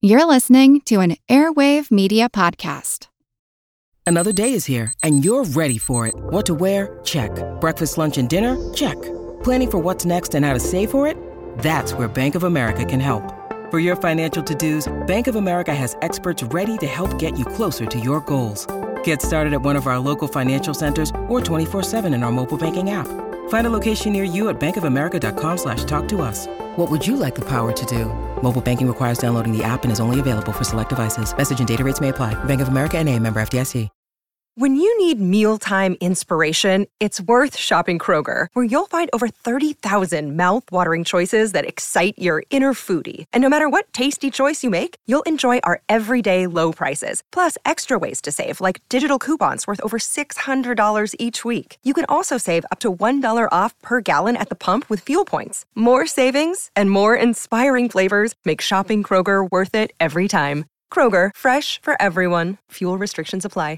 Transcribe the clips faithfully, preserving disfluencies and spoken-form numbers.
You're listening to an Airwave Media Podcast. Another day is here, and you're ready for it. What to wear? Check. Breakfast, lunch, and dinner? Check. Planning for what's next and how to save for it? That's where Bank of America can help. For your financial to-dos, Bank of America has experts ready to help get you closer to your goals. Get started at one of our local financial centers or twenty-four seven in our mobile banking app. Find a location near you at bankofamerica.com slash talk to us. What would you like the power to do? Mobile banking requires downloading the app and is only available for select devices. Message and data rates may apply. Bank of America N A, member F D I C. When you need mealtime inspiration, it's worth shopping Kroger, where you'll find over thirty thousand mouth-watering choices that excite your inner foodie. And no matter what tasty choice you make, you'll enjoy our everyday low prices, plus extra ways to save, like digital coupons worth over six hundred dollars each week. You can also save up to one dollar off per gallon at the pump with fuel points. More savings and more inspiring flavors make shopping Kroger worth it every time. Kroger, fresh for everyone. Fuel restrictions apply.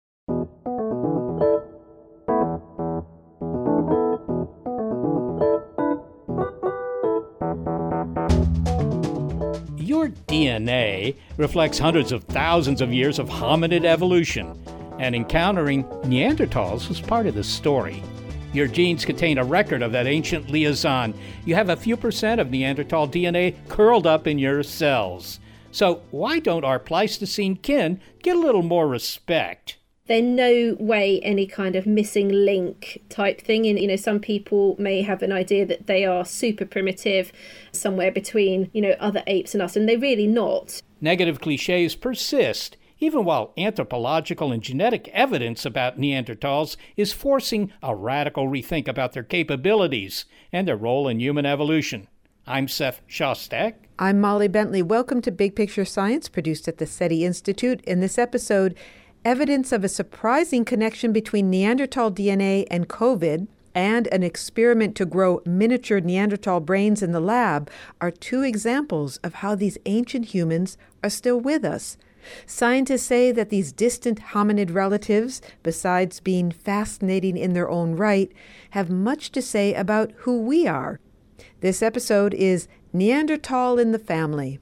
Your D N A reflects hundreds of thousands of years of hominid evolution, and encountering Neanderthals was part of the story. Your genes contain a record of that ancient liaison. You have a few percent of Neanderthal D N A curled up in your cells. So why don't our Pleistocene kin get a little more respect? They're no way any kind of missing link type thing. And, you know, some people may have an idea that they are super primitive, somewhere between, you know, other apes and us, and they're really not. Negative cliches persist, even while anthropological and genetic evidence about Neanderthals is forcing a radical rethink about their capabilities and their role in human evolution. I'm Seth Shostak. I'm Molly Bentley. Welcome to Big Picture Science, produced at the SETI Institute. In this episode, evidence of a surprising connection between Neanderthal D N A and COVID and an experiment to grow miniature Neanderthal brains in the lab are two examples of how these ancient humans are still with us. Scientists say that these distant hominid relatives, besides being fascinating in their own right, have much to say about who we are. This episode is Neanderthal in the Family.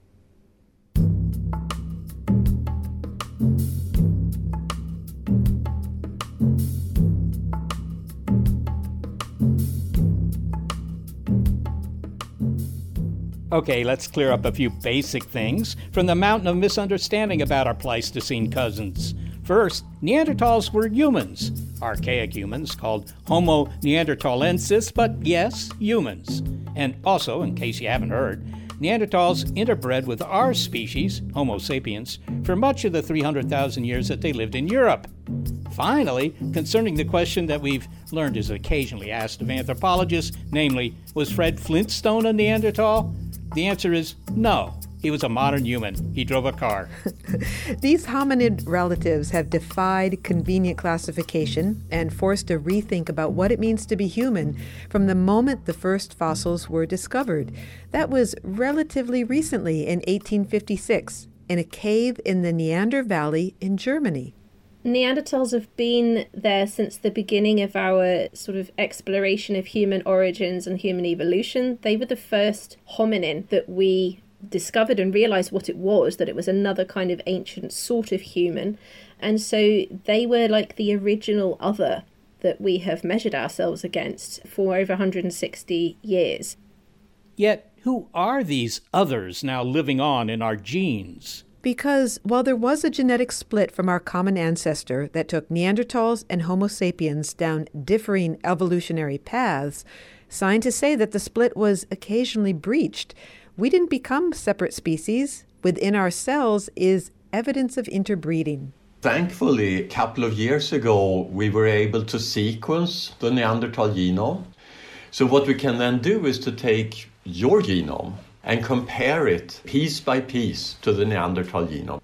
Okay, let's clear up a few basic things from the mountain of misunderstanding about our Pleistocene cousins. First, Neanderthals were humans, archaic humans called Homo neanderthalensis, but yes, humans. And also, in case you haven't heard, Neanderthals interbred with our species, Homo sapiens, for much of the three hundred thousand years that they lived in Europe. Finally, concerning the question that we've learned is occasionally asked of anthropologists, namely, was Fred Flintstone a Neanderthal? The answer is no. He was a modern human. He drove a car. These hominid relatives have defied convenient classification and forced a rethink about what it means to be human from the moment the first fossils were discovered. That was relatively recently in eighteen fifty-six in a cave in the Neander Valley in Germany. Neanderthals have been there since the beginning of our sort of exploration of human origins and human evolution. They were the first hominin that we discovered and realized what it was, that it was another kind of ancient sort of human. And so they were like the original other that we have measured ourselves against for over one hundred sixty years. Yet, who are these others now living on in our genes? Because while there was a genetic split from our common ancestor that took Neanderthals and Homo sapiens down differing evolutionary paths, scientists say that the split was occasionally breached. We didn't become separate species. Within our cells is evidence of interbreeding. Thankfully, a couple of years ago, we were able to sequence the Neanderthal genome. So what we can then do is to take your genome and compare it piece by piece to the Neanderthal genome.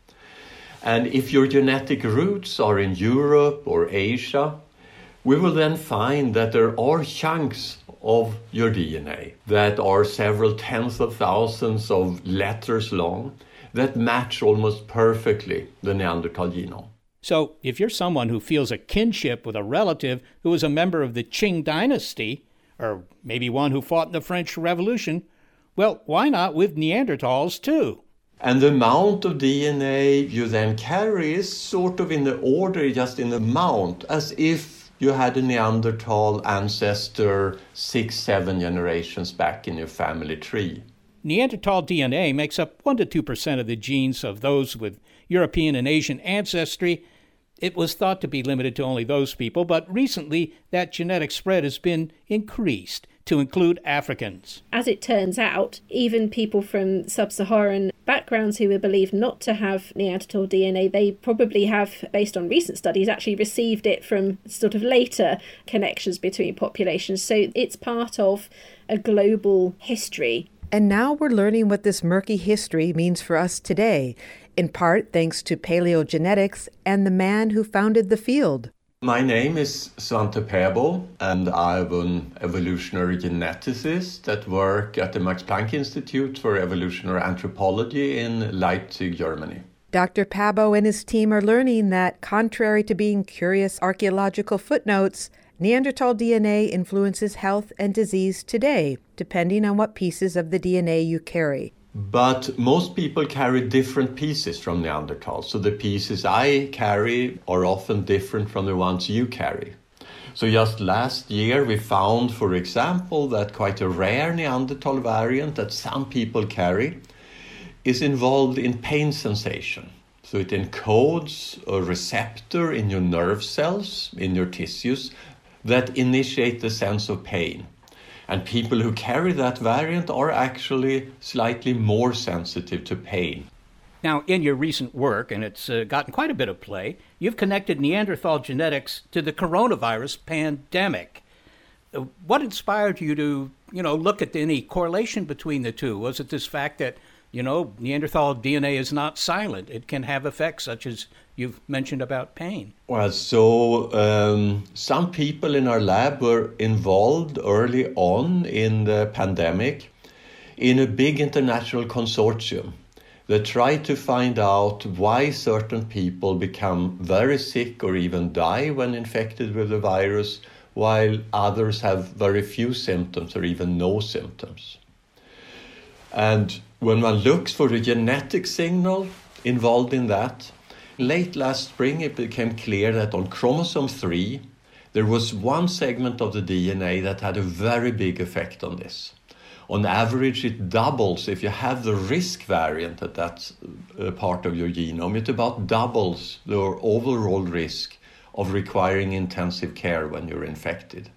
And if your genetic roots are in Europe or Asia, we will then find that there are chunks of your D N A that are several tens of thousands of letters long that match almost perfectly the Neanderthal genome. So if you're someone who feels a kinship with a relative who was a member of the Qing dynasty, or maybe one who fought in the French Revolution, well, why not with Neanderthals too? And the amount of D N A you then carry is sort of in the order, just in the amount, as if you had a Neanderthal ancestor six, seven generations back in your family tree. Neanderthal D N A makes up one to two percent of the genes of those with European and Asian ancestry. It was thought to be limited to only those people, but recently that genetic spread has been increased to include Africans. As it turns out, even people from sub-Saharan backgrounds who are believed not to have Neanderthal D N A, they probably have, based on recent studies, actually received it from sort of later connections between populations. So it's part of a global history. And now we're learning what this murky history means for us today, in part thanks to paleogenetics and the man who founded the field. My name is Svante Pääbo, and I'm an evolutionary geneticist that work at the Max Planck Institute for Evolutionary Anthropology in Leipzig, Germany. Doctor Pääbo and his team are learning that, contrary to being curious archaeological footnotes, Neanderthal D N A influences health and disease today, depending on what pieces of the D N A you carry. But most people carry different pieces from Neanderthals. So the pieces I carry are often different from the ones you carry. So just last year we found, for example, that quite a rare Neanderthal variant that some people carry is involved in pain sensation. So it encodes a receptor in your nerve cells, in your tissues, that initiate the sense of pain. And people who carry that variant are actually slightly more sensitive to pain. Now, in your recent work, and it's uh, gotten quite a bit of play, you've connected Neanderthal genetics to the coronavirus pandemic. Uh, what inspired you to, you know, look at any correlation between the two? Was it this fact that, you know, Neanderthal D N A is not silent? It can have effects such as you've mentioned about pain. Well, so um, some people in our lab were involved early on in the pandemic in a big international consortium that tried to find out why certain people become very sick or even die when infected with the virus, while others have very few symptoms or even no symptoms. And when one looks for a genetic signal involved in that, late last spring it became clear that on chromosome three, there was one segment of the D N A that had a very big effect on this. On average, it doubles if you have the risk variant at that uh, part of your genome. It about doubles the overall risk of requiring intensive care when you're infected.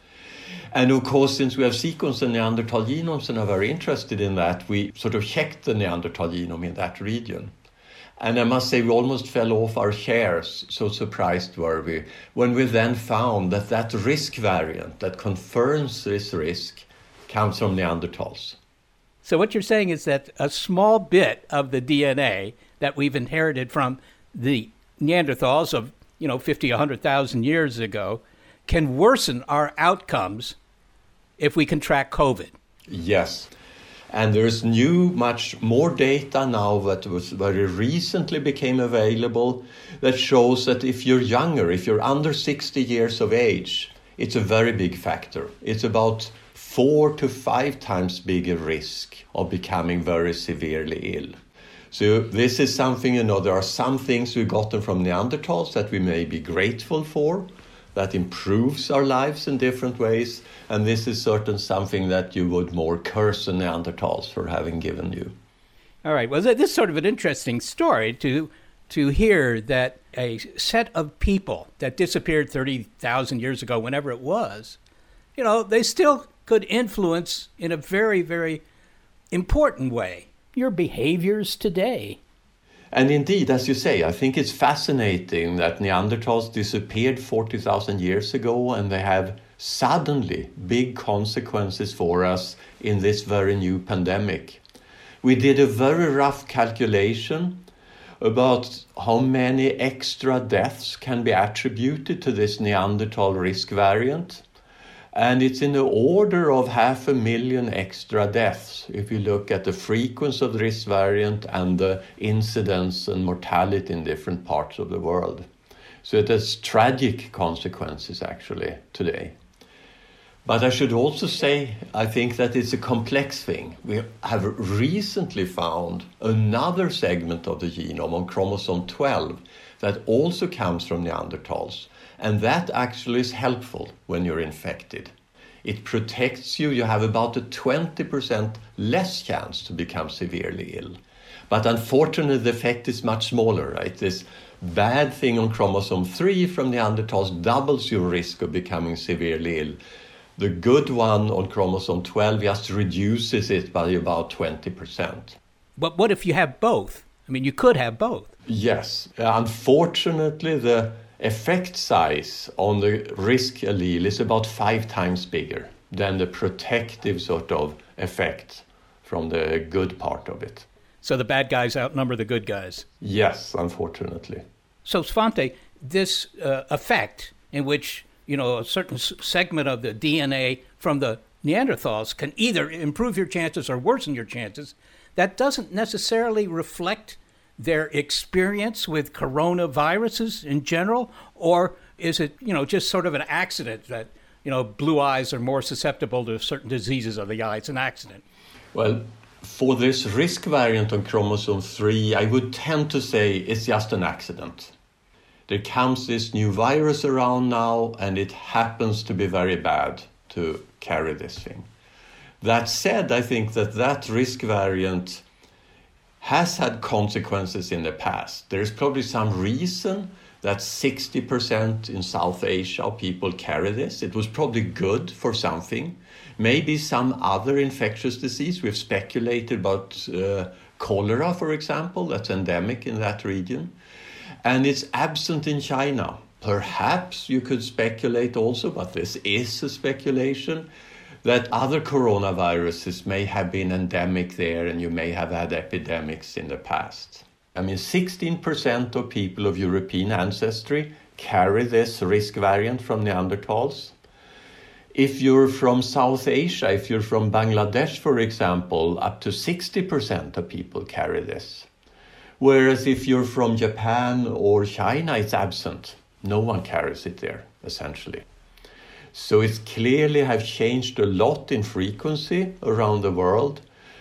And of course, since we have sequenced the Neanderthal genomes and are very interested in that, we sort of checked the Neanderthal genome in that region. And I must say we almost fell off our chairs, so surprised were we, when we then found that that risk variant that confirms this risk comes from Neanderthals. So what you're saying is that a small bit of the D N A that we've inherited from the Neanderthals of, you know, fifty, one hundred thousand years ago can worsen our outcomes if we contract COVID. Yes. And there's new, much more data now that was very recently became available that shows that if you're younger, if you're under sixty years of age, it's a very big factor. It's about four to five times bigger risk of becoming very severely ill. So this is something, you know, there are some things we've gotten from Neanderthals that we may be grateful for, that improves our lives in different ways. And this is certain something that you would more curse the Neanderthals for having given you. All right. Well, this is sort of an interesting story to to hear that a set of people that disappeared thirty thousand years ago, whenever it was, you know, they still could influence in a very, very important way your behaviors today. And indeed, as you say, I think it's fascinating that Neanderthals disappeared forty thousand years ago and they have suddenly big consequences for us in this very new pandemic. We did a very rough calculation about how many extra deaths can be attributed to this Neanderthal risk variant. And it's in the order of half a million extra deaths if you look at the frequency of the risk variant and the incidence and mortality in different parts of the world. So it has tragic consequences actually today. But I should also say, I think that it's a complex thing. We have recently found another segment of the genome on chromosome twelve that also comes from Neanderthals. And that actually is helpful when you're infected. It protects you. You have about a twenty percent less chance to become severely ill. But unfortunately, the effect is much smaller, right? This bad thing on chromosome three from Neanderthals doubles your risk of becoming severely ill. The good one on chromosome twelve just reduces it by about twenty percent. But what if you have both? I mean, you could have both. Yes. Unfortunately, the effect size on the risk allele is about five times bigger than the protective sort of effect from the good part of it. So the bad guys outnumber the good guys? Yes, unfortunately. So Svante, this uh, effect in which, you know, a certain s- segment of the D N A from the Neanderthals can either improve your chances or worsen your chances, that doesn't necessarily reflect their experience with coronaviruses in general? Or is it, you know, just sort of an accident that, you know, blue eyes are more susceptible to certain diseases of the eye? It's an accident. Well, for this risk variant on chromosome three, I would tend to say it's just an accident. There comes this new virus around now, and it happens to be very bad to carry this thing. That said, I think that that risk variant has had consequences in the past. There is probably some reason that sixty percent in South Asia of people carry this. It was probably good for something. Maybe some other infectious disease. We've speculated about uh, cholera, for example, that's endemic in that region. And it's absent in China. Perhaps you could speculate also, but this is a speculation, that other coronaviruses may have been endemic there and you may have had epidemics in the past. I mean, sixteen percent of people of European ancestry carry this risk variant from Neanderthals. If you're from South Asia, if you're from Bangladesh, for example, up to sixty percent of people carry this. Whereas if you're from Japan or China, it's absent. No one carries it there, essentially. So it's clearly have changed a lot in frequency around the world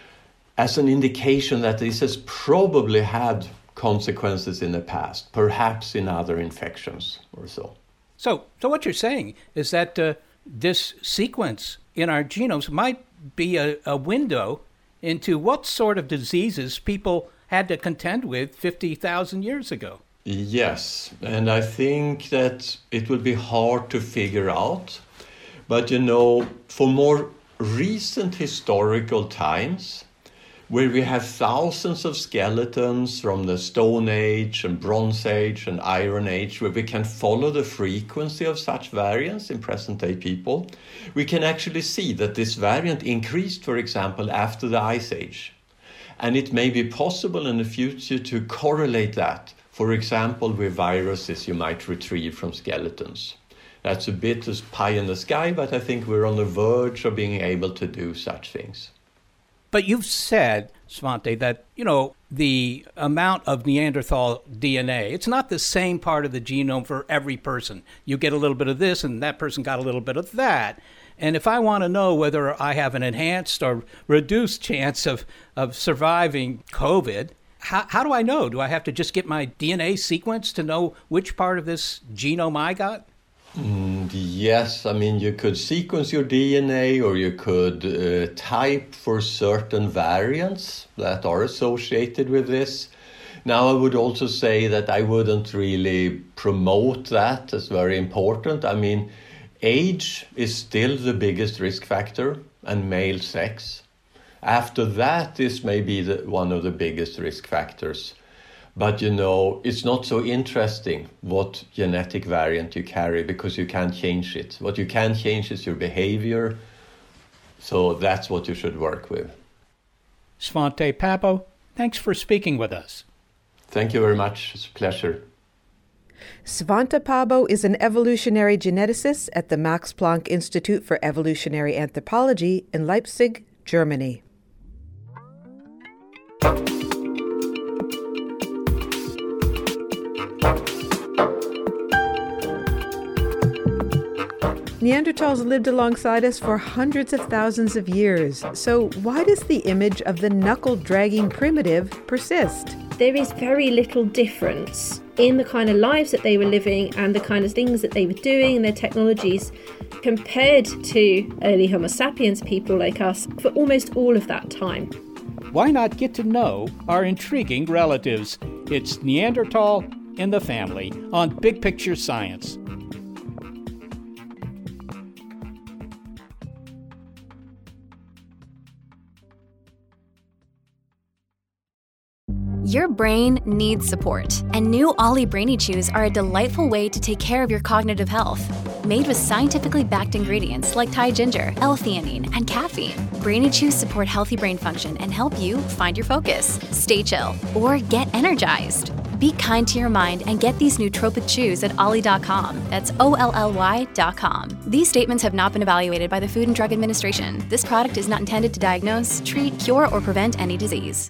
as an indication that this has probably had consequences in the past, perhaps in other infections or so. So, so what you're saying is that uh, this sequence in our genomes might be a, a window into what sort of diseases people had to contend with fifty thousand years ago. Yes, and I think that it will be hard to figure out. But, you know, for more recent historical times, where we have thousands of skeletons from the Stone Age and Bronze Age and Iron Age, where we can follow the frequency of such variants in present-day people, we can actually see that this variant increased, for example, after the Ice Age. And it may be possible in the future to correlate that, for example, with viruses you might retrieve from skeletons. That's a bit as pie in the sky, but I think we're on the verge of being able to do such things. But you've said, Svante, that, you know, the amount of Neanderthal D N A, it's not the same part of the genome for every person. You get a little bit of this and that person got a little bit of that. And if I want to know whether I have an enhanced or reduced chance of, of surviving COVID, how, how do I know? Do I have to just get my D N A sequence to know which part of this genome I got? Mm, yes, I mean, you could sequence your D N A, or you could uh, type for certain variants that are associated with this. Now, I would also say that I wouldn't really promote that as very important. I mean, age is still the biggest risk factor, and male sex. After that is maybe the, one of the biggest risk factors. But, you know, it's not so interesting what genetic variant you carry because you can't change it. What you can change is your behavior. So that's what you should work with. Svante Pääbo, thanks for speaking with us. Thank you very much. It's a pleasure. Svante Pääbo is an evolutionary geneticist at the Max Planck Institute for Evolutionary Anthropology in Leipzig, Germany. Neanderthals lived alongside us for hundreds of thousands of years. So why does the image of the knuckle-dragging primitive persist? There is very little difference in the kind of lives that they were living and the kind of things that they were doing and their technologies compared to early Homo sapiens people like us for almost all of that time. Why not get to know our intriguing relatives? It's Neanderthal in the Family on Big Picture Science. Your brain needs support, and new Ollie Brainy Chews are a delightful way to take care of your cognitive health. Made with scientifically backed ingredients like Thai ginger, L-theanine, and caffeine, Brainy Chews support healthy brain function and help you find your focus, stay chill, or get energized. Be kind to your mind and get these nootropic chews at ollie dot com. That's O L L Y dot com. These statements have not been evaluated by the Food and Drug Administration. This product is not intended to diagnose, treat, cure, or prevent any disease.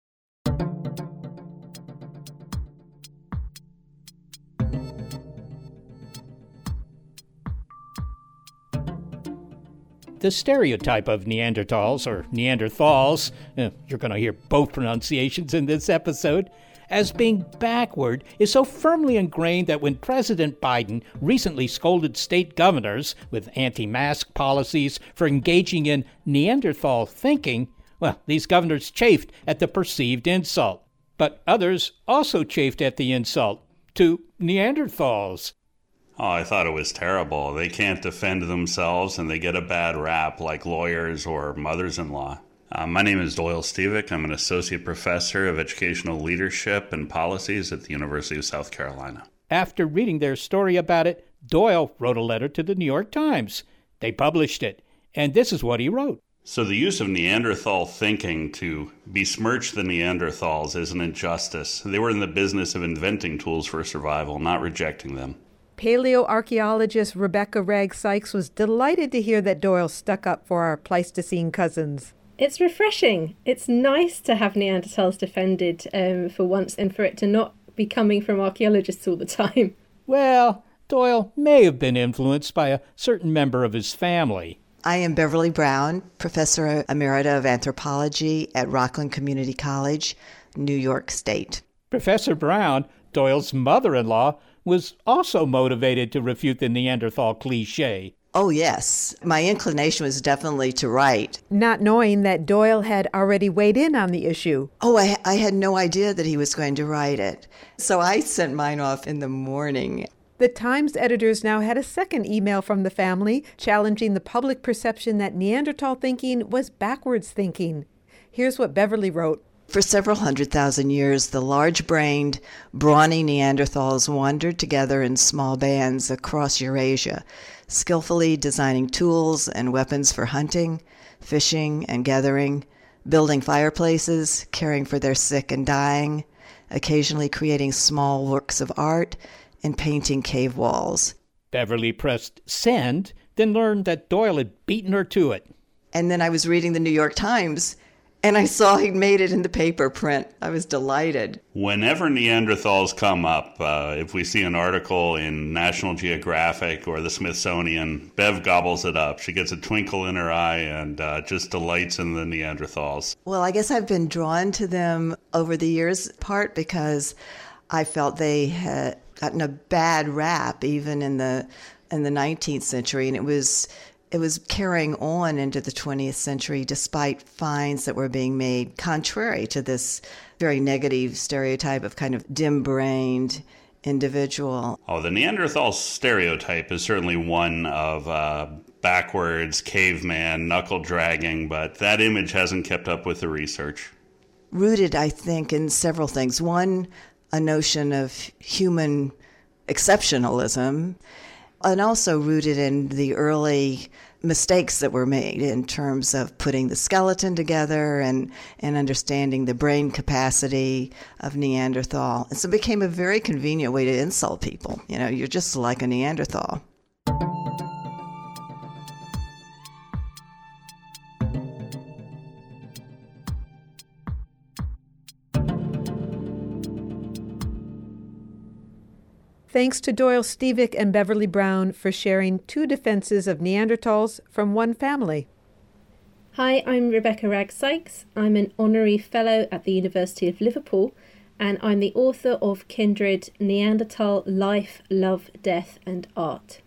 The stereotype of Neanderthals, or Neanderthals, eh, you're going to hear both pronunciations in this episode, as being backward is so firmly ingrained that when President Biden recently scolded state governors with anti-mask policies for engaging in Neanderthal thinking, well, these governors chafed at the perceived insult. But others also chafed at the insult to Neanderthals. Oh, I thought it was terrible. They can't defend themselves and they get a bad rap like lawyers or mothers-in-law. Uh, my name is Doyle Stevick. I'm an associate professor of educational leadership and policies at the University of South Carolina. After reading their story about it, Doyle wrote a letter to the New York Times. They published it, and this is what he wrote. So the use of Neanderthal thinking to besmirch the Neanderthals is an injustice. They were in the business of inventing tools for survival, not rejecting them. Paleoarchaeologist Rebecca Ragg Sykes was delighted to hear that Doyle stuck up for our Pleistocene cousins. It's refreshing. It's nice to have Neanderthals defended um, for once and for it to not be coming from archaeologists all the time. Well, Doyle may have been influenced by a certain member of his family. I am Beverly Brown, Professor Emerita of Anthropology at Rockland Community College, New York State. Professor Brown, Doyle's mother-in-law, was also motivated to refute the Neanderthal cliché. Oh, yes. My inclination was definitely to write. Not knowing that Doyle had already weighed in on the issue. Oh, I, I had no idea that he was going to write it. So I sent mine off in the morning. The Times editors now had a second email from the family challenging the public perception that Neanderthal thinking was backwards thinking. Here's what Beverly wrote. For several hundred thousand years, the large-brained, brawny Neanderthals wandered together in small bands across Eurasia, skillfully designing tools and weapons for hunting, fishing, and gathering, building fireplaces, caring for their sick and dying, occasionally creating small works of art, and painting cave walls. Beverly pressed send, then learned that Doyle had beaten her to it. And then I was reading the New York Times, and I saw he'd made it in the paper print. I was delighted. Whenever Neanderthals come up, uh, if we see an article in National Geographic or the Smithsonian, Bev gobbles it up. She gets a twinkle in her eye and uh, just delights in the Neanderthals. Well, I guess I've been drawn to them over the years, part because I felt they had gotten a bad rap even in the in the nineteenth century, and it was it was carrying on into the twentieth century despite finds that were being made contrary to this very negative stereotype of kind of dim-brained individual. Oh, the Neanderthal stereotype is certainly one of uh, backwards, caveman, knuckle-dragging, but that image hasn't kept up with the research. Rooted, I think, in several things. One, a notion of human exceptionalism, and also rooted in the early mistakes that were made in terms of putting the skeleton together and, and understanding the brain capacity of Neanderthal. And so it became a very convenient way to insult people. You know, you're just like a Neanderthal. Thanks to Doyle Stevick and Beverly Brown for sharing two defenses of Neanderthals from one family. Hi, I'm Rebecca Ragg-Sykes. I'm an honorary fellow at the University of Liverpool, and I'm the author of Kindred: Neanderthal Life, Love, Death and Art.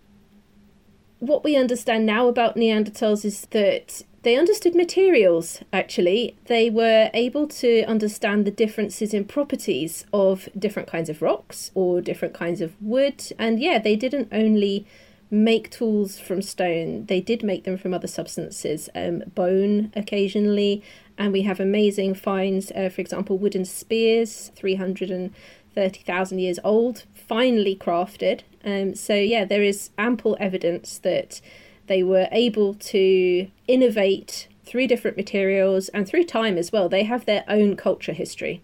What we understand now about Neanderthals is that they understood materials, actually. They were able to understand the differences in properties of different kinds of rocks or different kinds of wood. And yeah, they didn't only make tools from stone, they did make them from other substances, um, bone occasionally. And we have amazing finds, uh, for example, wooden spears, three hundred thirty thousand years old, finely crafted. Um, so yeah, there is ample evidence that they were able to innovate through different materials and through time as well. They have their own culture history.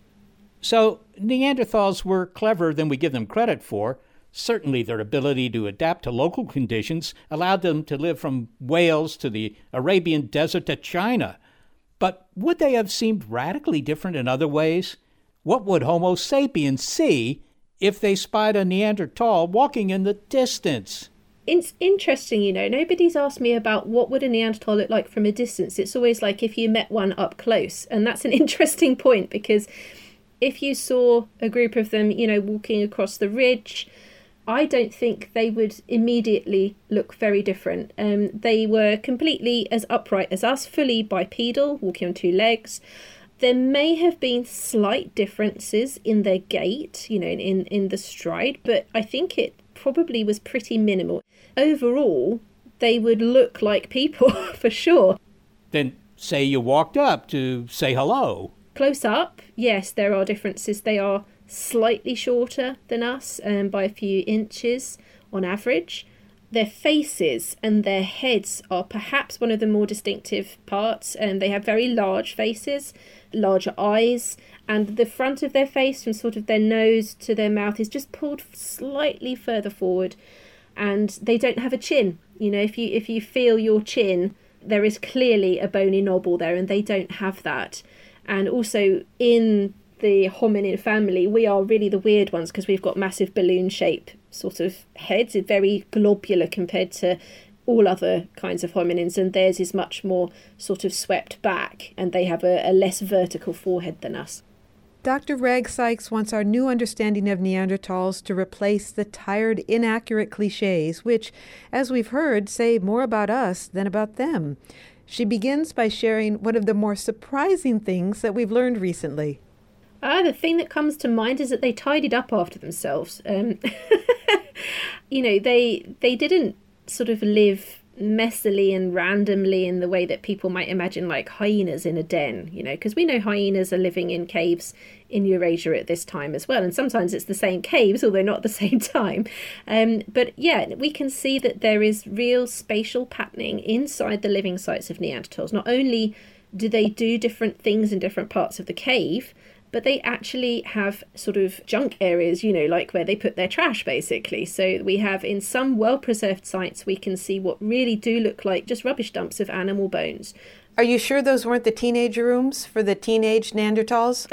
So Neanderthals were cleverer than we give them credit for. Certainly their ability to adapt to local conditions allowed them to live from Wales to the Arabian desert to China. But would they have seemed radically different in other ways? What would Homo sapiens see if they spied a Neanderthal walking in the distance? It's interesting, you know, nobody's asked me about what would a Neanderthal look like from a distance. It's always like if you met one up close. And that's an interesting point, because if you saw a group of them, you know, walking across the ridge, I don't think they would immediately look very different. Um, they were completely as upright as us, fully bipedal, walking on two legs. There may have been slight differences in their gait, you know, in, in the stride, but I think it probably was pretty minimal. Overall, they would look like people for sure. Then say you walked up to say hello. Close up, yes, there are differences. They are slightly shorter than us, um, by a few inches on average. Their faces and their heads are perhaps one of the more distinctive parts, and they have very large faces, larger eyes, and the front of their face, from sort of their nose to their mouth, is just pulled slightly further forward, and they don't have a chin. You know, if you if you feel your chin, there is clearly a bony knobble there, and they don't have that. And also in the hominin family, we are really the weird ones because we've got massive balloon-shaped sort of heads, very globular compared to all other kinds of hominins, and theirs is much more sort of swept back, and they have a, a less vertical forehead than us. Doctor Ragg-Sykes wants our new understanding of Neanderthals to replace the tired, inaccurate cliches, which, as we've heard, say more about us than about them. She begins by sharing one of the more surprising things that we've learned recently. Ah, the thing that comes to mind is that they tidied up after themselves. Um, you know, they they didn't sort of live messily and randomly in the way that people might imagine, like hyenas in a den, you know, because we know hyenas are living in caves in Eurasia at this time as well. And sometimes it's the same caves, although not at the same time. Um, but yeah, we can see that there is real spatial patterning inside the living sites of Neanderthals. Not only do they do different things in different parts of the cave, but they actually have sort of junk areas, you know, like where they put their trash, basically. So we have, in some well-preserved sites, we can see what really do look like just rubbish dumps of animal bones. Are you sure those weren't the teenage rooms for the teenage Neanderthals?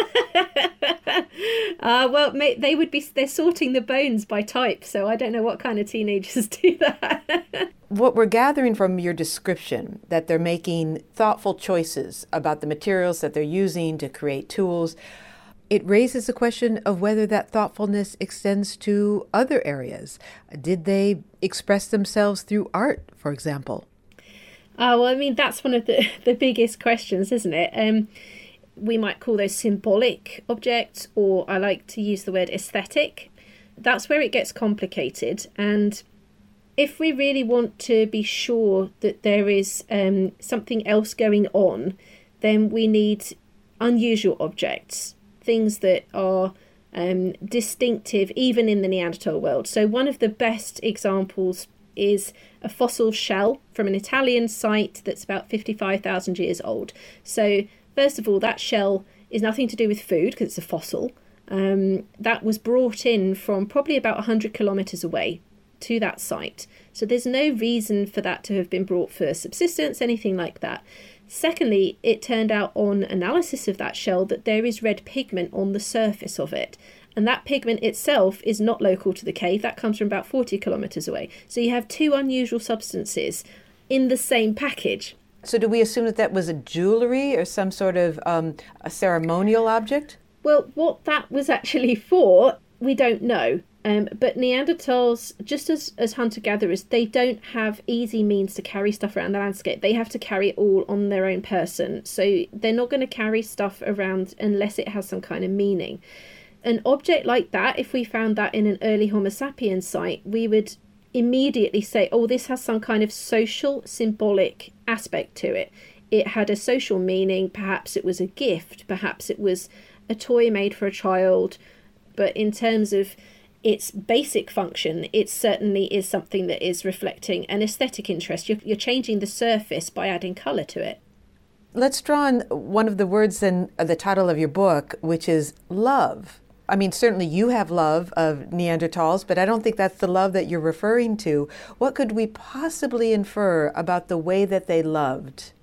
uh, well, they would be, they're sorting the bones by type, so I don't know what kind of teenagers do that. What we're gathering from your description, that they're making thoughtful choices about the materials that they're using to create tools, it raises the question of whether that thoughtfulness extends to other areas. Did they express themselves through art, for example? Uh, well, I mean, that's one of the, the biggest questions, isn't it? Um, we might call those symbolic objects, or I like to use the word aesthetic. That's where it gets complicated. And if we really want to be sure that there is um, something else going on, then we need unusual objects, things that are um, distinctive even in the Neanderthal world. So one of the best examples is a fossil shell from an Italian site that's about fifty-five thousand years old. So first of all, that shell is nothing to do with food because it's a fossil. Um, that was brought in from probably about one hundred kilometres away to that site. So there's no reason for that to have been brought for subsistence, anything like that. Secondly, it turned out on analysis of that shell that there is red pigment on the surface of it. And that pigment itself is not local to the cave. That comes from about forty kilometres away. So you have two unusual substances in the same package. So do we assume that that was a jewelry or some sort of um, a ceremonial object? Well, what that was actually for, we don't know. Um, but Neanderthals, just as, as hunter-gatherers, they don't have easy means to carry stuff around the landscape. They have to carry it all on their own person. So they're not going to carry stuff around unless it has some kind of meaning. An object like that, if we found that in an early Homo sapiens site, we would immediately say, oh, this has some kind of social, symbolic aspect to it. It had a social meaning. Perhaps it was a gift. Perhaps it was a toy made for a child. But in terms of its basic function, it certainly is something that is reflecting an aesthetic interest. You're, you're changing the surface by adding colour to it. Let's draw on one of the words in the title of your book, which is love. I mean, certainly you have love of Neanderthals, but I don't think that's the love that you're referring to. What could we possibly infer about the way that they loved?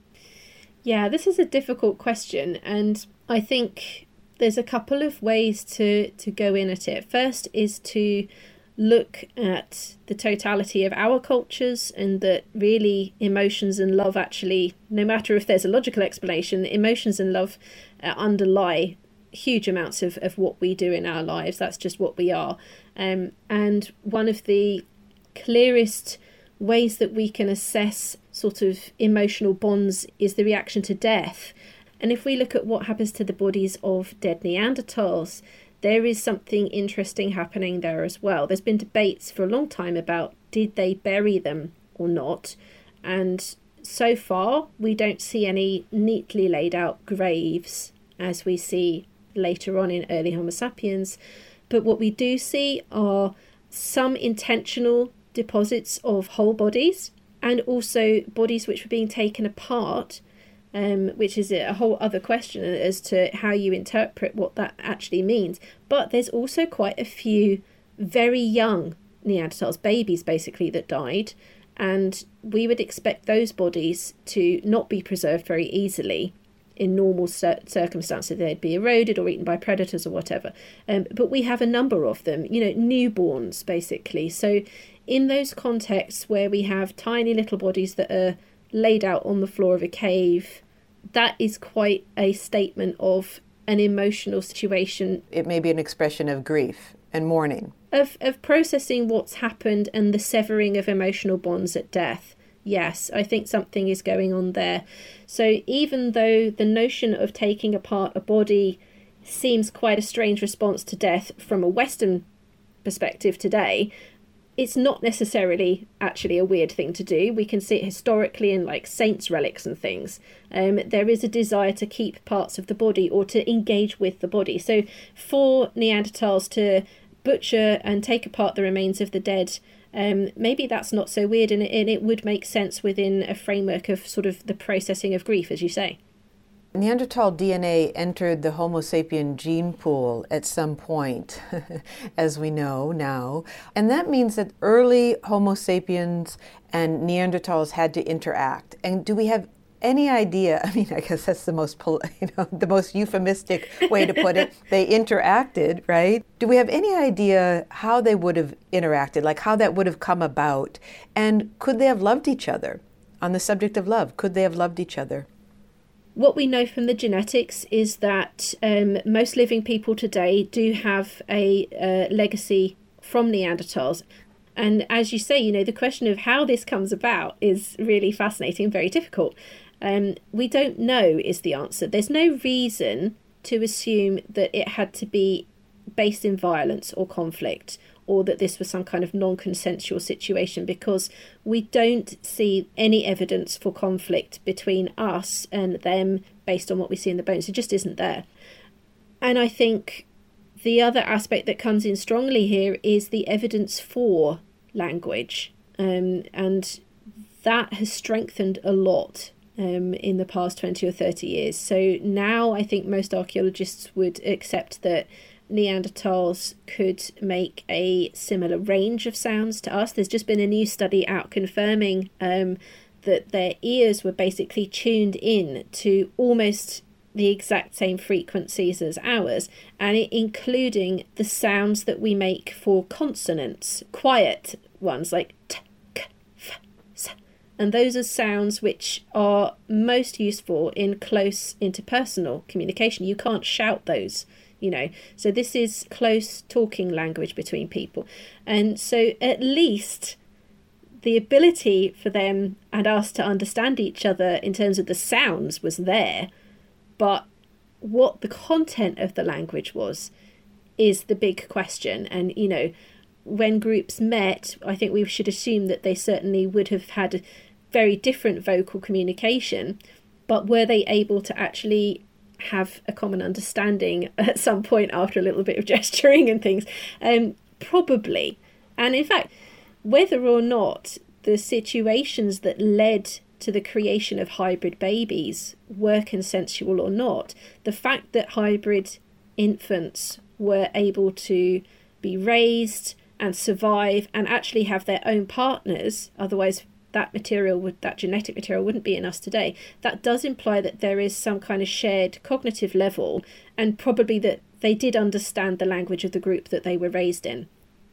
Yeah, this is a difficult question, and I think there's a couple of ways to, to go in at it. First is to look at the totality of our cultures, and that really emotions and love actually, no matter if there's a logical explanation, emotions and love uh, underlie huge amounts of, of what we do in our lives. That's just what we are. Um, and one of the clearest ways that we can assess sort of emotional bonds is the reaction to death. And if we look at what happens to the bodies of dead Neanderthals, there is something interesting happening there as well. There's been debates for a long time about did they bury them or not. And so far, we don't see any neatly laid out graves as we see later on in early Homo sapiens. But what we do see are some intentional deposits of whole bodies, and also bodies which were being taken apart, um, which is a whole other question as to how you interpret what that actually means. But there's also quite a few very young Neanderthals, babies basically, that died, and we would expect those bodies to not be preserved very easily. In normal cir- circumstances, they'd be eroded or eaten by predators or whatever. Um, but we have a number of them, you know, newborns basically. So in those contexts where we have tiny little bodies that are laid out on the floor of a cave, that is quite a statement of an emotional situation. It may be an expression of grief and mourning. Of, of processing what's happened and the severing of emotional bonds at death. Yes, I think something is going on there. So even though the notion of taking apart a body seems quite a strange response to death from a Western perspective today, it's not necessarily actually a weird thing to do. We can see it historically in like saints' relics and things. Um, there is a desire to keep parts of the body or to engage with the body. So for Neanderthals to butcher and take apart the remains of the dead, Um, maybe that's not so weird, and it, and it would make sense within a framework of sort of the processing of grief, as you say. Neanderthal D N A entered the Homo sapien gene pool at some point, as we know now. And that means that early Homo sapiens and Neanderthals had to interact. And do we have any idea? I mean, I guess that's the most, you know, the most euphemistic way to put it. They interacted, right? Do we have any idea how they would have interacted, like how that would have come about? And could they have loved each other? On the subject of love, could they have loved each other? What we know from the genetics is that um, most living people today do have a uh, legacy from Neanderthals. And as you say, you know, the question of how this comes about is really fascinating, very difficult. Um, we don't know is the answer. There's no reason to assume that it had to be based in violence or conflict, or that this was some kind of non-consensual situation, because we don't see any evidence for conflict between us and them based on what we see in the bones. It just isn't there. And I think the other aspect that comes in strongly here is the evidence for language. Um, and that has strengthened a lot um, in the past twenty or thirty years. So now I think most archaeologists would accept that Neanderthals could make a similar range of sounds to us. There's just been a new study out confirming um, that their ears were basically tuned in to almost the exact same frequencies as ours, and it, including the sounds that we make for consonants, quiet ones like t, k, f, s. And those are sounds which are most useful in close interpersonal communication. You can't shout those, you know. So this is close talking language between people. And so at least the ability for them and us to understand each other in terms of the sounds was there. But what the content of the language was is the big question. And, you know, when groups met, I think we should assume that they certainly would have had a very different vocal communication. But were they able to actually have a common understanding at some point after a little bit of gesturing and things? Um, probably. And in fact, whether or not the situations that led to the creation of hybrid babies were consensual or not, the fact that hybrid infants were able to be raised and survive and actually have their own partners, otherwise that material would that genetic material wouldn't be in us today, that does imply that there is some kind of shared cognitive level, and probably that they did understand the language of the group that they were raised in.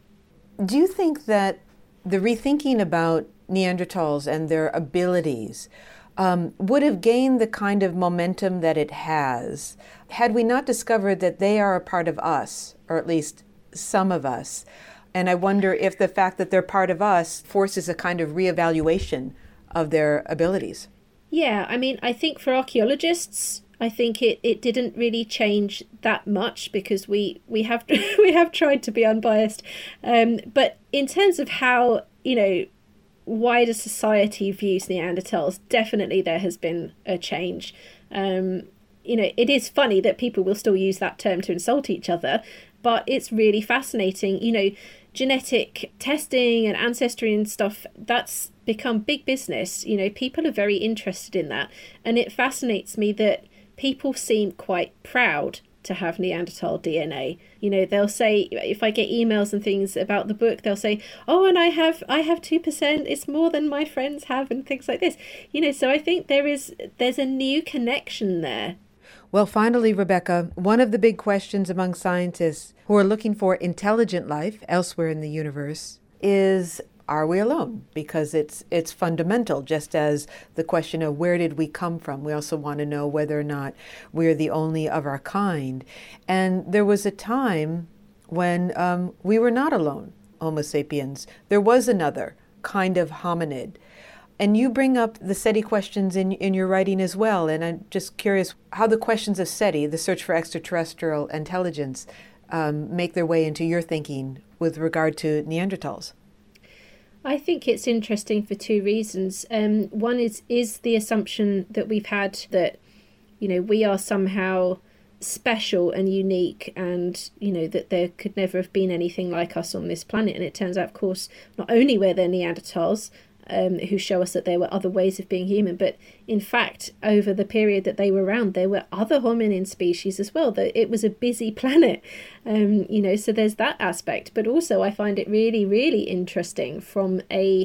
Do you think that the rethinking about Neanderthals and their abilities um, would have gained the kind of momentum that it has had we not discovered that they are a part of us, or at least some of us? And I wonder if the fact that they're part of us forces a kind of reevaluation of their abilities. Yeah, I mean, I think for archaeologists, I think it, it didn't really change that much because we, we have we have tried to be unbiased. Um, but in terms of how, you know, wider society views Neanderthals, definitely there has been a change. Um, you know, it is funny that people will still use that term to insult each other, but it's really fascinating. You know, genetic testing and ancestry and stuff, that's become big business. You know, people are very interested in that. And it fascinates me that people seem quite proud to have Neanderthal D N A. You know, they'll say, if I get emails and things about the book, they'll say, oh, and I have I have two percent, it's more than my friends have, and things like this. You know, so I think there is there's a new connection there. Well, finally, Rebecca, one of the big questions among scientists who are looking for intelligent life elsewhere in the universe is, are we alone? Because it's it's fundamental, just as the question of where did we come from. We also want to know whether or not we're the only of our kind. And there was a time when um, we were not alone, Homo sapiens. There was another kind of hominid. And you bring up the SETI questions in, in your writing as well. And I'm just curious how the questions of SETI, the search for extraterrestrial intelligence, um, make their way into your thinking with regard to Neanderthals. I think it's interesting for two reasons. Um, one is is the assumption that we've had that, you know, we are somehow special and unique, and, you know, that there could never have been anything like us on this planet. And it turns out, of course, not only were there Neanderthals, Um, who show us that there were other ways of being human, but in fact, over the period that they were around, there were other hominin species as well. That it was a busy planet, um, you know. So there's that aspect. But also, I find it really, really interesting from a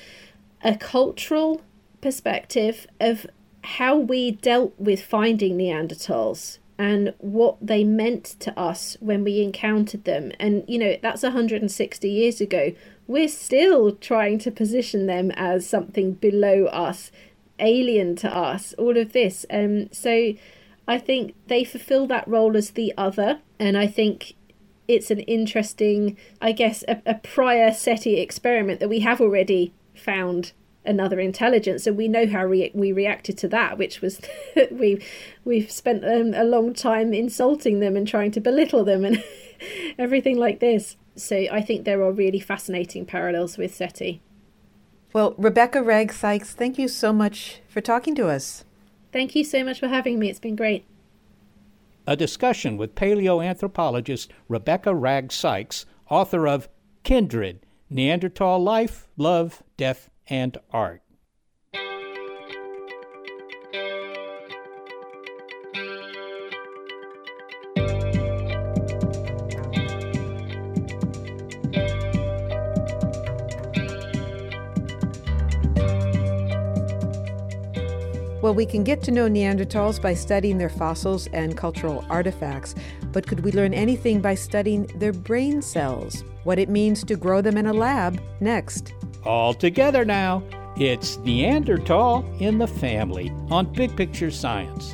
a cultural perspective of how we dealt with finding Neanderthals and what they meant to us when we encountered them. And, you know, that's one hundred sixty years ago. We're still trying to position them as something below us, alien to us, all of this. Um, so I think they fulfill that role as the other. And I think it's an interesting, I guess, a, a prior SETI experiment that we have already found another intelligence, and we know how re- we reacted to that, which was we we've spent um, a long time insulting them and trying to belittle them and everything like this. So I think there are really fascinating parallels with SETI. Well, Rebecca Ragg-Sykes, thank you so much for talking to us. Thank you so much for having me. It's been great. A discussion with paleoanthropologist Rebecca Ragg-Sykes, author of Kindred, Neanderthal Life, Love, Death, and Art. Well, we can get to know Neanderthals by studying their fossils and cultural artifacts, but could we learn anything by studying their brain cells? What it means to grow them in a lab, next. All together now, it's Neanderthal in the Family on Big Picture Science.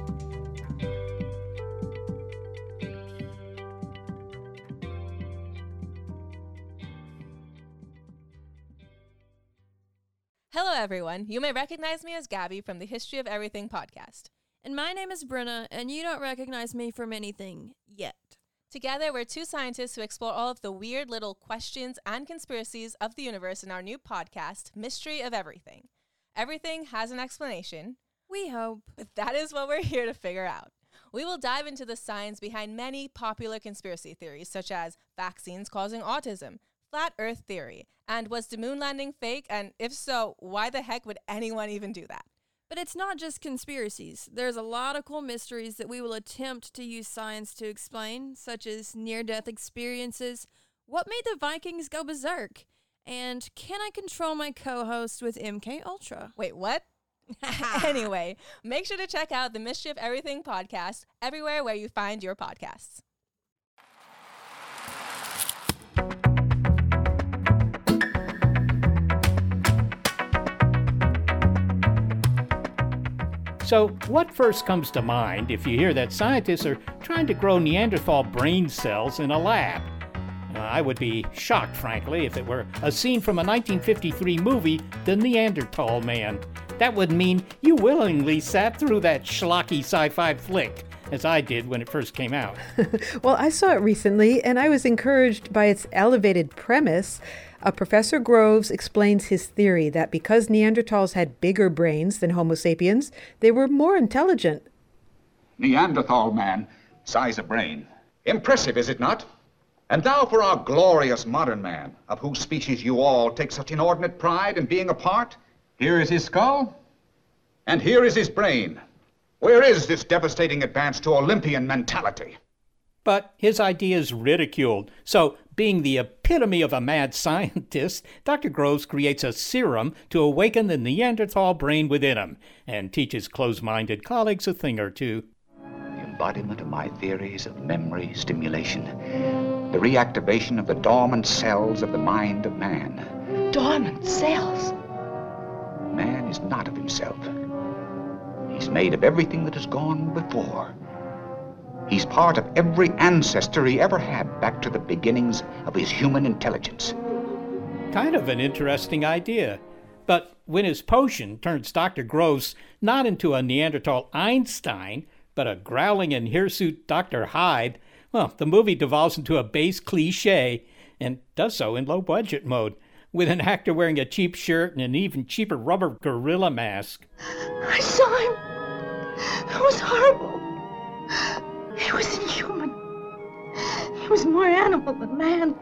Hello, everyone. You may recognize me as Gabby from the History of Everything podcast. And my name is Brenna, and you don't recognize me from anything yet. Together, we're two scientists who explore all of the weird little questions and conspiracies of the universe in our new podcast, Mystery of Everything. Everything has an explanation. We hope. But that is what we're here to figure out. We will dive into the science behind many popular conspiracy theories, such as vaccines causing autism, flat Earth theory, and was the moon landing fake? And if so, why the heck would anyone even do that? But it's not just conspiracies. There's a lot of cool mysteries that we will attempt to use science to explain, such as near-death experiences, what made the Vikings go berserk, and can I control my co-host with M K Ultra? Wait, what? Anyway, make sure to check out the Mystery of Everything podcast everywhere where you find your podcasts. So, what first comes to mind if you hear that scientists are trying to grow Neanderthal brain cells in a lab? Uh, I would be shocked, frankly, if it were a scene from a nineteen fifty-three movie, The Neanderthal Man. That would mean you willingly sat through that schlocky sci-fi flick, as I did when it first came out. Well, I saw it recently, and I was encouraged by its elevated premise. Uh, Professor Groves explains his theory that because Neanderthals had bigger brains than Homo sapiens, they were more intelligent. Neanderthal man, size of brain. Impressive, is it not? And now for our glorious modern man, of whose species you all take such inordinate pride in being a part. Here is his skull, and here is his brain. Where is this devastating advance to Olympian mentality? But his idea is ridiculed. So, being the epitome of a mad scientist, Doctor Groves creates a serum to awaken the Neanderthal brain within him and teaches close-minded colleagues a thing or two. The embodiment of my theories of memory stimulation. The reactivation of the dormant cells of the mind of man. Dormant cells? Man is not of himself. He's made of everything that has gone before. He's part of every ancestor he ever had back to the beginnings of his human intelligence. Kind of an interesting idea. But when his potion turns Doctor Groves not into a Neanderthal Einstein, but a growling and hirsute Doctor Hyde, well, the movie devolves into a base cliche, and does so in low-budget mode, with an actor wearing a cheap shirt and an even cheaper rubber gorilla mask. I saw him. It was horrible. He was inhuman. He was more animal than man.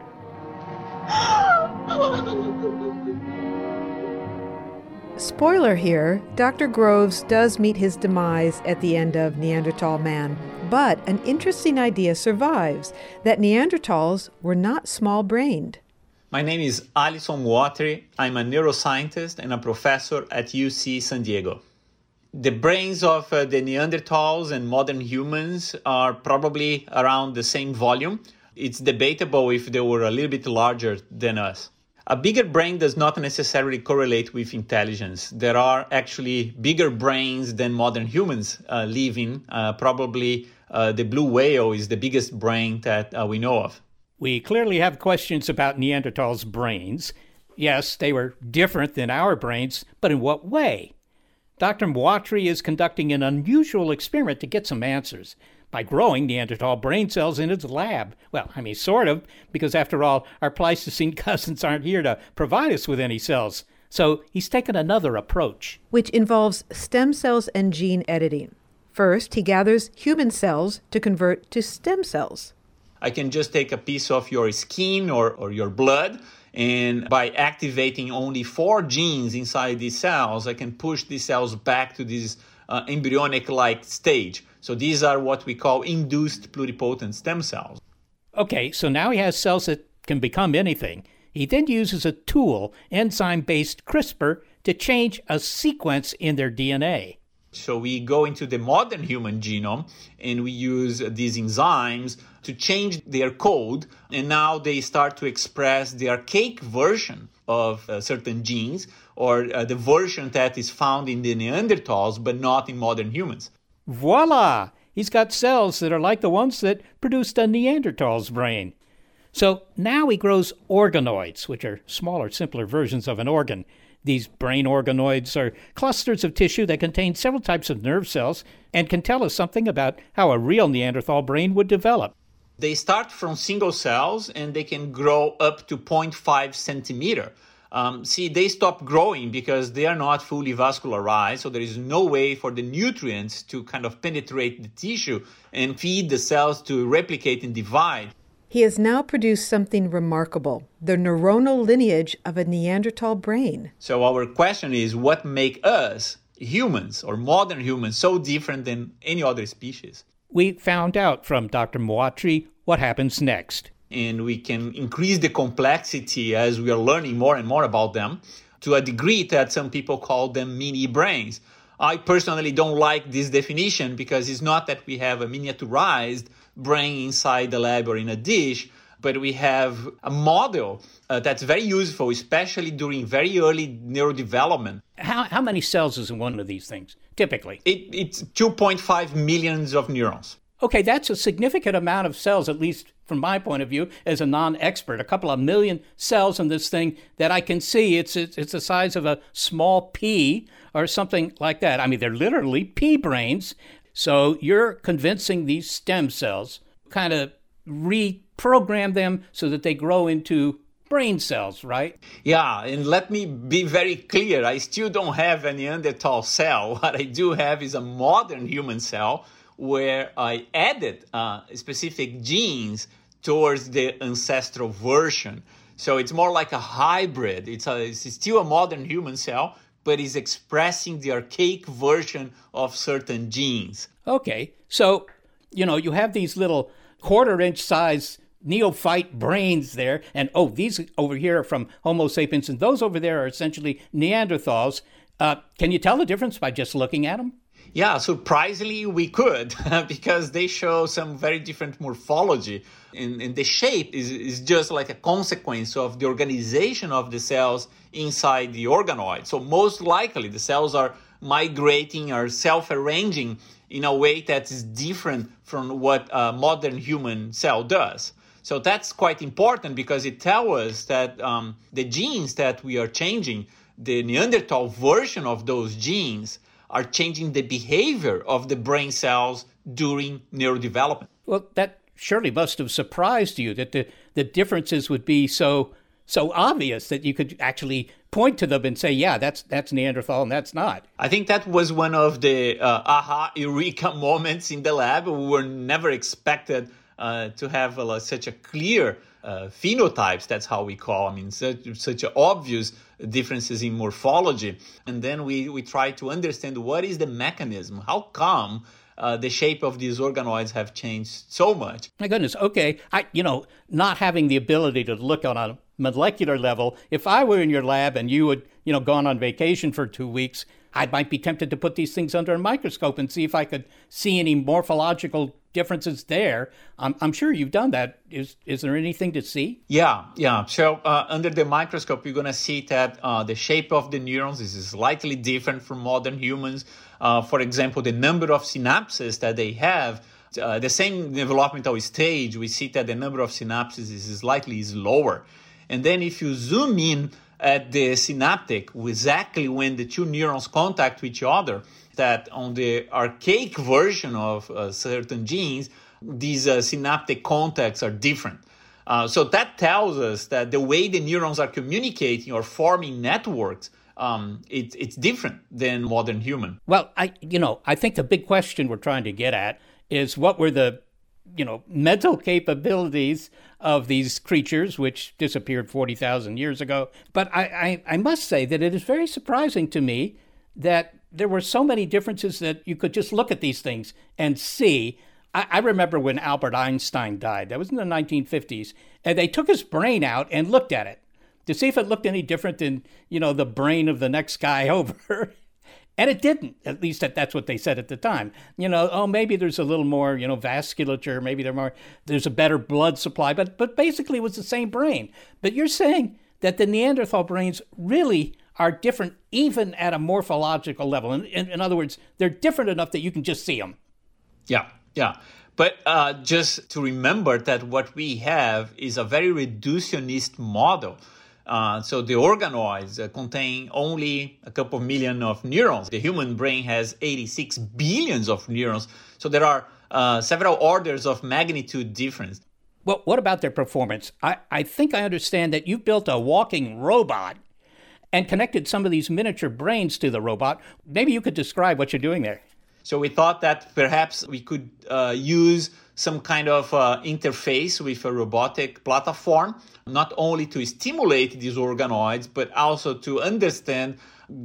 Spoiler here, Doctor Groves does meet his demise at the end of Neanderthal Man. But an interesting idea survives, that Neanderthals were not small-brained. My name is Alison Watry. I'm a neuroscientist and a professor at U C San Diego. The brains of uh, the Neanderthals and modern humans are probably around the same volume. It's debatable if they were a little bit larger than us. A bigger brain does not necessarily correlate with intelligence. There are actually bigger brains than modern humans uh, living. Uh, probably uh, the blue whale is the biggest brain that uh, we know of. We clearly have questions about Neanderthals' brains. Yes, they were different than our brains, but in what way? Doctor Mwatri is conducting an unusual experiment to get some answers by growing Neanderthal brain cells in his lab. Well, I mean, sort of, because after all, our Pleistocene cousins aren't here to provide us with any cells. So he's taken another approach, which involves stem cells and gene editing. First, he gathers human cells to convert to stem cells. I can just take a piece of your skin or, or your blood, and by activating only four genes inside these cells, I can push these cells back to this uh, embryonic-like stage. So these are what we call induced pluripotent stem cells. Okay, so now he has cells that can become anything. He then uses a tool, enzyme-based CRISPR, to change a sequence in their D N A. So we go into the modern human genome and we use these enzymes to change their code. And now they start to express the archaic version of uh, certain genes, or uh, the version that is found in the Neanderthals, but not in modern humans. Voila! He's got cells that are like the ones that produced a Neanderthal's brain. So now he grows organoids, which are smaller, simpler versions of an organ. These brain organoids are clusters of tissue that contain several types of nerve cells and can tell us something about how a real Neanderthal brain would develop. They start from single cells and they can grow up to zero point five centimeter. Um, see, they stop growing because they are not fully vascularized, so there is no way for the nutrients to kind of penetrate the tissue and feed the cells to replicate and divide. He has now produced something remarkable, the neuronal lineage of a Neanderthal brain. So our question is, what makes us, humans, or modern humans, so different than any other species? We found out from Doctor Moatri what happens next. And we can increase the complexity as we are learning more and more about them to a degree that some people call them mini brains. I personally don't like this definition because it's not that we have a miniaturized brain inside the lab or in a dish, but we have a model uh, that's very useful, especially during very early neurodevelopment. How, how many cells is in one of these things, typically? It, it's two point five millions of neurons. Okay, that's a significant amount of cells, at least from my point of view, as a non-expert. A couple of million cells in this thing that I can see. It's, it's it's the size of a small pea or something like that. I mean, they're literally pea brains. So you're convincing these stem cells, kind of reprogram them so that they grow into brain cells, right? Yeah, and let me be very clear. I still don't have a Neanderthal cell. What I do have is a modern human cell where I added uh, specific genes towards the ancestral version. So it's more like a hybrid. It's, a, it's still a modern human cell, but is expressing the archaic version of certain genes. Okay, so, you know, you have these little quarter-inch size neophyte brains there, and oh, these over here are from Homo sapiens, and those over there are essentially Neanderthals. Uh, can you tell the difference by just looking at them? Yeah, surprisingly, we could, because they show some very different morphology. And, and the shape is, is just like a consequence of the organization of the cells inside the organoid. So most likely, the cells are migrating or self-arranging in a way that is different from what a modern human cell does. So that's quite important because it tells us that um, the genes that we are changing, the Neanderthal version of those genes, are changing the behavior of the brain cells during neurodevelopment. Well, that surely must have surprised you that the, the differences would be so so obvious that you could actually point to them and say, yeah, that's that's Neanderthal and that's not. I think that was one of the uh, aha, eureka moments in the lab. We were never expected uh, to have uh, such a clear uh, phenotypes. That's how we call, I mean, such, such obvious differences in morphology. And then we, we try to understand what is the mechanism. How come uh, the shape of these organoids have changed so much? My goodness. Okay. I, you know, not having the ability to look on a molecular level, if I were in your lab and you had, you know, gone on vacation for two weeks, I might be tempted to put these things under a microscope and see if I could see any morphological differences there. I'm, I'm sure you've done that. Is is there anything to see? Yeah, yeah. So uh, under the microscope, you're going to see that uh, the shape of the neurons is slightly different from modern humans. Uh, for example, the number of synapses that they have, uh, the same developmental stage, we see that the number of synapses is slightly lower. And then if you zoom in at the synaptic, exactly when the two neurons contact with each other, that on the archaic version of uh, certain genes, these uh, synaptic contacts are different. Uh, so that tells us that the way the neurons are communicating or forming networks, um, it, it's different than modern human. Well, I, you know, I think the big question we're trying to get at is what were the, you know, mental capabilities of these creatures, which disappeared forty thousand years ago. But I, I, I must say that it is very surprising to me that there were so many differences that you could just look at these things and see. I, I remember when Albert Einstein died. That was in the nineteen fifties. And they took his brain out and looked at it to see if it looked any different than, you know, the brain of the next guy over. And it didn't, at least that, that's what they said at the time. You know, oh, maybe there's a little more, you know, vasculature, maybe there more, there's a better blood supply, but but basically it was the same brain. But you're saying that the Neanderthal brains really are different even at a morphological level. In, in, in other words, they're different enough that you can just see them. Yeah, yeah. But uh, just to remember that what we have is a very reductionist model. Uh, so the organoids uh, contain only a couple of million of neurons. The human brain has eighty-six billions of neurons. So there are uh, several orders of magnitude difference. Well, what about their performance? I, I think I understand that you've built a walking robot and connected some of these miniature brains to the robot. Maybe you could describe what you're doing there. So we thought that perhaps we could uh, use some kind of uh, interface with a robotic platform, not only to stimulate these organoids, but also to understand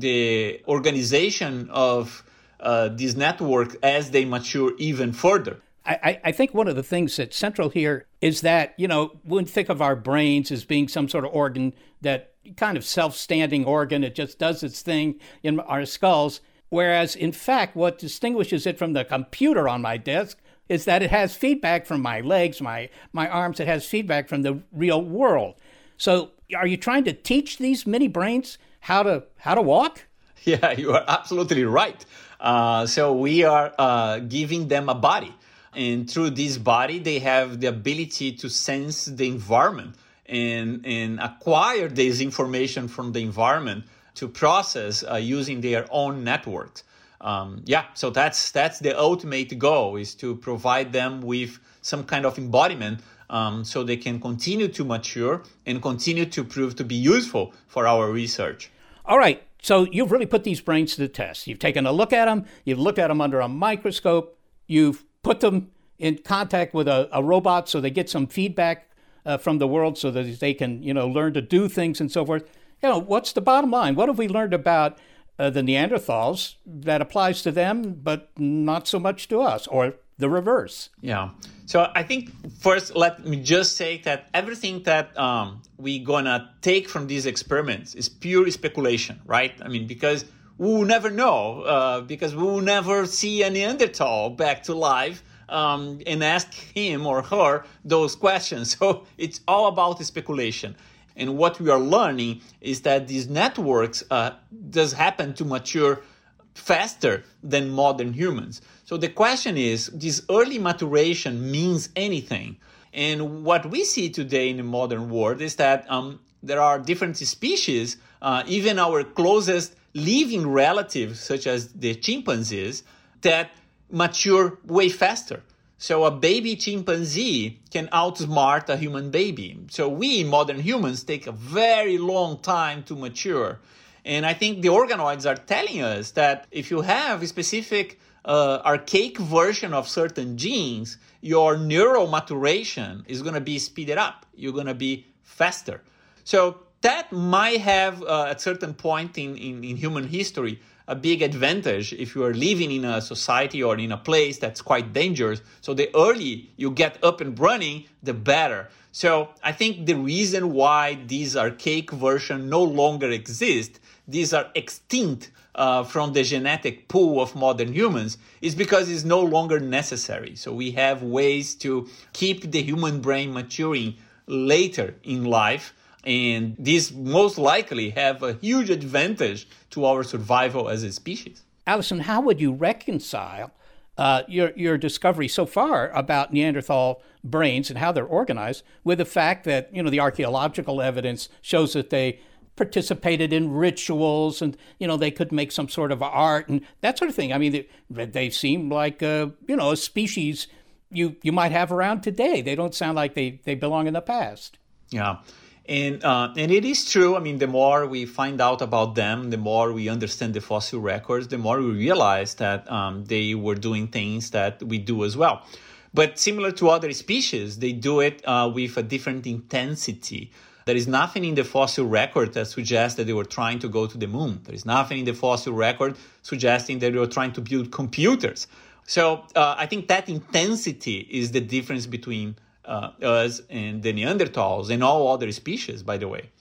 the organization of uh, this network as they mature even further. I, I think one of the things that's central here is that, you know, we think of our brains as being some sort of organ, that kind of self-standing organ. It just does its thing in our skulls. Whereas, in fact, what distinguishes it from the computer on my desk is that it has feedback from my legs, my, my arms. It has feedback from the real world. So are you trying to teach these mini brains how to how to walk? Yeah, you are absolutely right. Uh, so we are uh, giving them a body. And through this body, they have the ability to sense the environment and, and acquire this information from the environment to process uh, using their own networks. Um, yeah, so that's that's the ultimate goal, is to provide them with some kind of embodiment um, so they can continue to mature and continue to prove to be useful for our research. All right, so you've really put these brains to the test. You've taken a look at them, you've looked at them under a microscope, you've put them in contact with a, a robot so they get some feedback uh, from the world so that they can, you know, learn to do things and so forth. You know, what's the bottom line? What have we learned about uh, the Neanderthals that applies to them, but not so much to us, or the reverse? Yeah. So I think first, let me just say that everything that um, we're gonna take from these experiments is pure speculation, right? I mean, because we will never know, uh, because we will never see a Neanderthal back to life um, and ask him or her those questions. So it's all about speculation. And what we are learning is that these networks uh, does happen to mature faster than modern humans. So the question is, this early maturation means anything? And what we see today in the modern world is that um, there are different species, uh, even our closest living relatives, such as the chimpanzees, that mature way faster. So a baby chimpanzee can outsmart a human baby. So we, modern humans, take a very long time to mature. And I think the organoids are telling us that if you have a specific uh, archaic version of certain genes, your neural maturation is going to be speeded up. You're going to be faster. So that might have, uh, at a certain point in, in, in human history, a big advantage if you are living in a society or in a place that's quite dangerous. So the early you get up and running, the better. So I think the reason why these archaic versions no longer exist, these are extinct uh, from the genetic pool of modern humans, is because it's no longer necessary. So we have ways to keep the human brain maturing later in life. And these most likely have a huge advantage to our survival as a species. Alison, how would you reconcile uh, your, your discovery so far about Neanderthal brains and how they're organized with the fact that, you know, the archaeological evidence shows that they participated in rituals and, you know, they could make some sort of art and that sort of thing? I mean, they, they seem like, uh, you know, a species you, you might have around today. They don't sound like they, they belong in the past. Yeah. And uh, and it is true. I mean, the more we find out about them, the more we understand the fossil records, the more we realize that um, they were doing things that we do as well. But similar to other species, they do it uh, with a different intensity. There is nothing in the fossil record that suggests that they were trying to go to the moon. There is nothing in the fossil record suggesting that they were trying to build computers. So uh, I think that intensity is the difference between Uh, us and the Neanderthals and all other species, by the way.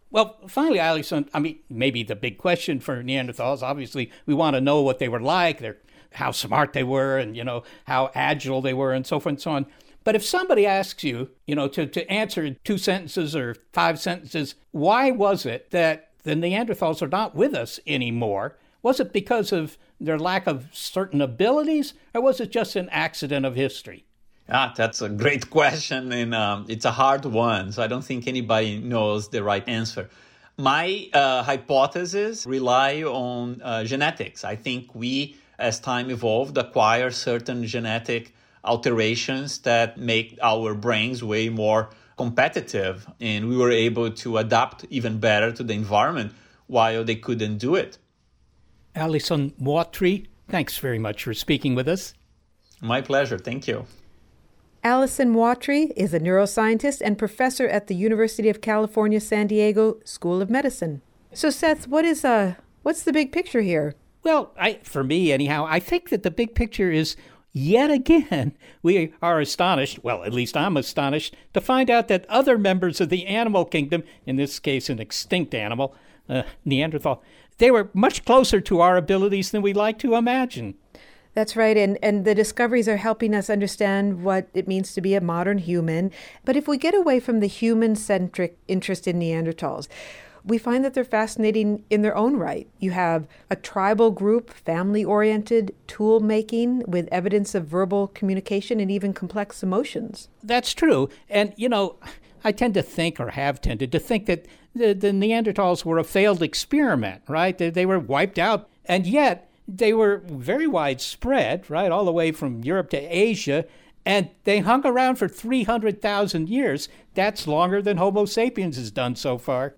Well, finally, Alison, I mean, maybe the big question for Neanderthals, obviously, we want to know what they were like, their, how smart they were, and, you know, how agile they were, and so forth and so on. But if somebody asks you, you know, to, to answer in two sentences or five sentences, why was it that the Neanderthals are not with us anymore? Was it because of their lack of certain abilities, or was it just an accident of history? Ah, that's a great question, and um, it's a hard one, so I don't think anybody knows the right answer. My uh, hypothesis rely on uh, genetics. I think we, as time evolved, acquire certain genetic alterations that make our brains way more competitive, and we were able to adapt even better to the environment while they couldn't do it. Alison Moitry, thanks very much for speaking with us. My pleasure. Thank you. Alison Moitry is a neuroscientist and professor at the University of California, San Diego School of Medicine. So, Seth, what is uh, what's the big picture here? Well, I, for me, anyhow, I think that the big picture is, yet again, we are astonished, well, at least I'm astonished, to find out that other members of the animal kingdom, in this case an extinct animal, uh, Neanderthal, they were much closer to our abilities than we like to imagine. That's right, and, and the discoveries are helping us understand what it means to be a modern human. But if we get away from the human-centric interest in Neanderthals, we find that they're fascinating in their own right. You have a tribal group, family-oriented, tool-making, with evidence of verbal communication and even complex emotions. That's true. And, you know, I tend to think, or have tended to think, that the, the Neanderthals were a failed experiment, right? They, they were wiped out, and yet they were very widespread, right, all the way from Europe to Asia, and they hung around for three hundred thousand years. That's longer than Homo sapiens has done so far.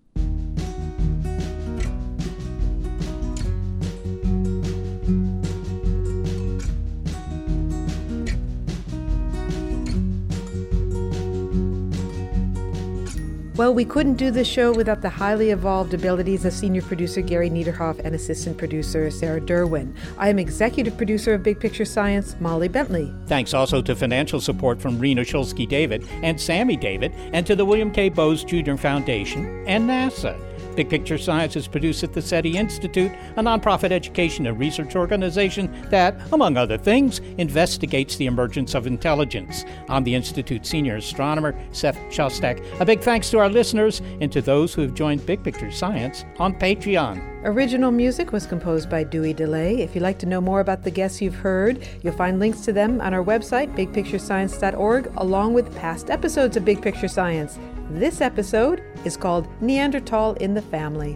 Well, we couldn't do this show without the highly evolved abilities of senior producer Gary Niederhoff and assistant producer Sarah Derwin. I am executive producer of Big Picture Science, Molly Bentley. Thanks also to financial support from Rena Shulsky-David and Sammy David, and to the William K. Bowes Junior Foundation and NASA. Big Picture Science is produced at the SETI Institute, a nonprofit education and research organization that, among other things, investigates the emergence of intelligence. I'm the Institute's senior astronomer, Seth Shostak. A big thanks to our listeners and to those who have joined Big Picture Science on Patreon. Original music was composed by Dewey DeLay. If you'd like to know more about the guests you've heard, you'll find links to them on our website, big picture science dot org, along with past episodes of Big Picture Science. This episode is called Neanderthal in the Family.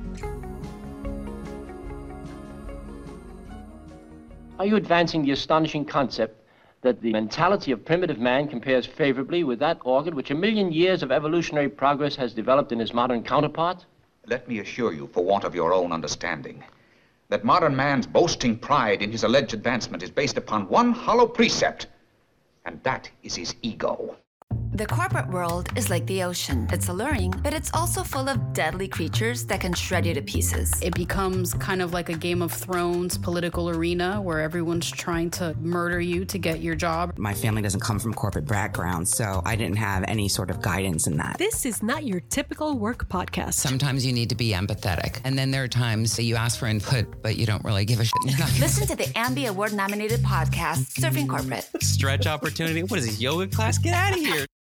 Are you advancing the astonishing concept that the mentality of primitive man compares favorably with that organ which a million years of evolutionary progress has developed in his modern counterpart? Let me assure you, for want of your own understanding, that modern man's boasting pride in his alleged advancement is based upon one hollow precept, and that is his ego. The corporate world is like the ocean. It's alluring, but it's also full of deadly creatures that can shred you to pieces. It becomes kind of like a Game of Thrones political arena where everyone's trying to murder you to get your job. My family doesn't come from corporate background, so I didn't have any sort of guidance in that. This is not your typical work podcast. Sometimes you need to be empathetic, and then there are times that you ask for input, but you don't really give a shit. Listen to the Ambie Award-nominated podcast, Surfing Corporate. Stretch opportunity? What is this, yoga class? Get out of here.